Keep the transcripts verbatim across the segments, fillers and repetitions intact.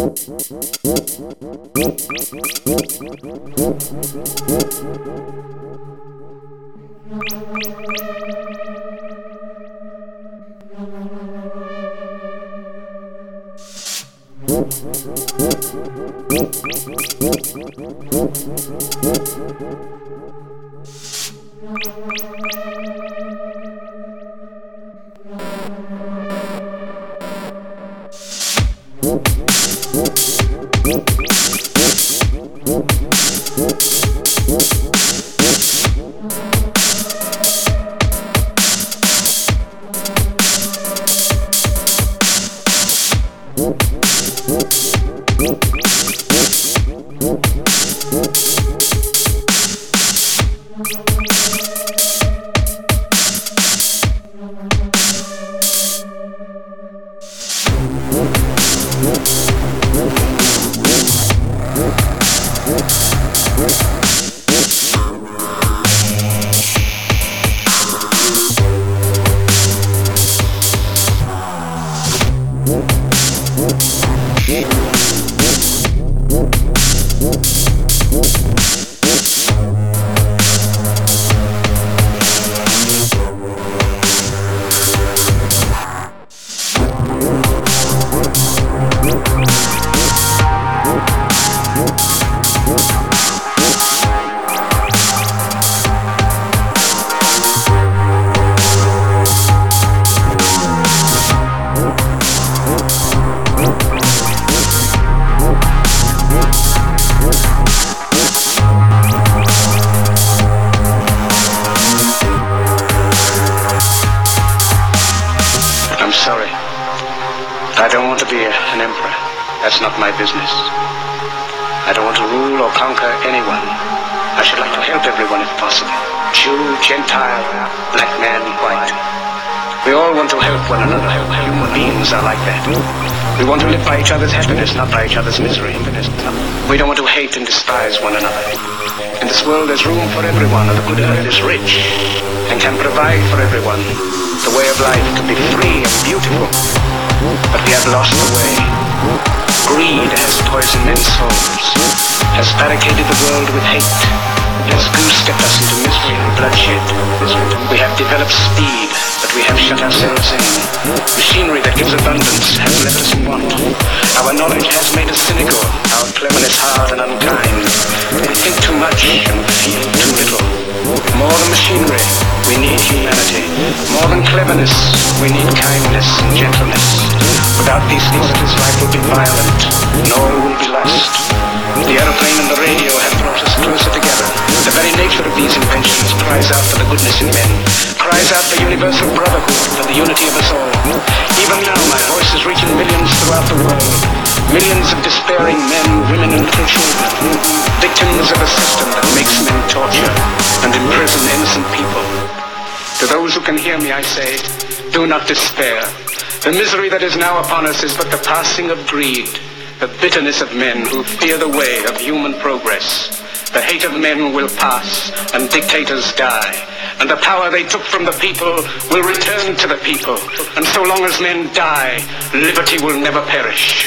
Not by each other's misery. We don't want to hate and despise one another. In this world there's room for everyone, and the good earth is rich and can provide for everyone. The way of life can be free and beautiful, but we have lost the way. Greed has poisoned men's souls, has barricaded the world with hate, has goose-stepped us into misery and bloodshed. We have developed speed, but we have shut ourselves in. Machinery that gives abundance has left us in want. Our knowledge has made us cynical, our cleverness hard and unkind. We think too much and feel too little. More than machinery, we need humanity. More than cleverness, we need kindness and gentleness. Without these qualities, life will be violent, and all will be lost. The aeroplane and the radio have brought us closer together. The very nature of these inventions cries out for the goodness in men, cries out for universal brotherhood, for the unity of us all. Even now, my voice is reaching millions throughout the world. Millions of despairing men, women, and little children, victims of a system that makes men torture and imprison innocent people. To those who can hear me, I say, do not despair. The misery that is now upon us is but the passing of greed, the bitterness of men who fear the way of human progress. The hate of men will pass, and dictators die, and the power they took from the people will return to the people. And so long as men die, liberty will never perish.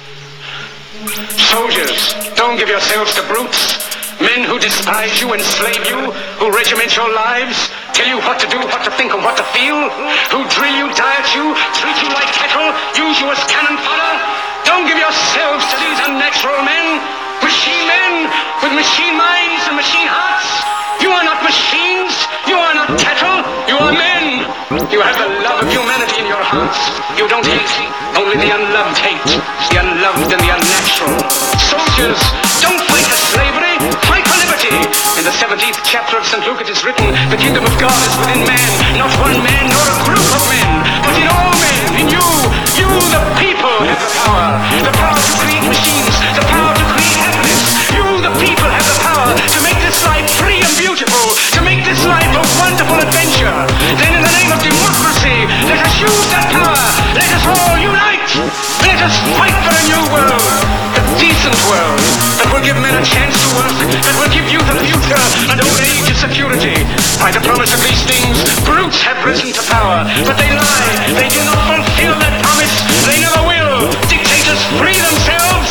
Soldiers, don't give yourselves to brutes, men who despise you, enslave you, who regiment your lives, tell you what to do, what to think, and what to feel, who drill you, diet you, treat you like cattle, use you as cannon fodder. Don't give yourselves to these unnatural men, machine men with machine minds and machine hearts. You are not machines, you are not cattle, you are men. You have the love of humanity in your hearts. You don't hate, only the unloved hate, the unloved and the unnatural. Soldiers, don't fight for slavery, fight for liberty. In the seventeenth chapter of Saint Luke it is written, the kingdom of God is within man, not one man nor a group of men, but in all men, in you. You, the people, have the power. The power to create machines, the power to create happiness. You, the people, have the power to make this life free and beautiful, to make this life a wonderful adventure. Then in the name of democracy, let us use that power. Let us all unite. Let us fight for a new world, a decent world, that will give men a chance to work, that will give youth a future and old age a security. By the promise of these things, brutes have risen to power, but they lie. They do not fulfill that promise. They never will. Dictators free themselves,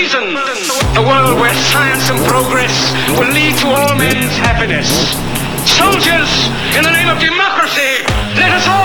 reason. A world where science and progress will lead to all men's happiness. Soldiers, in the name of democracy, let us all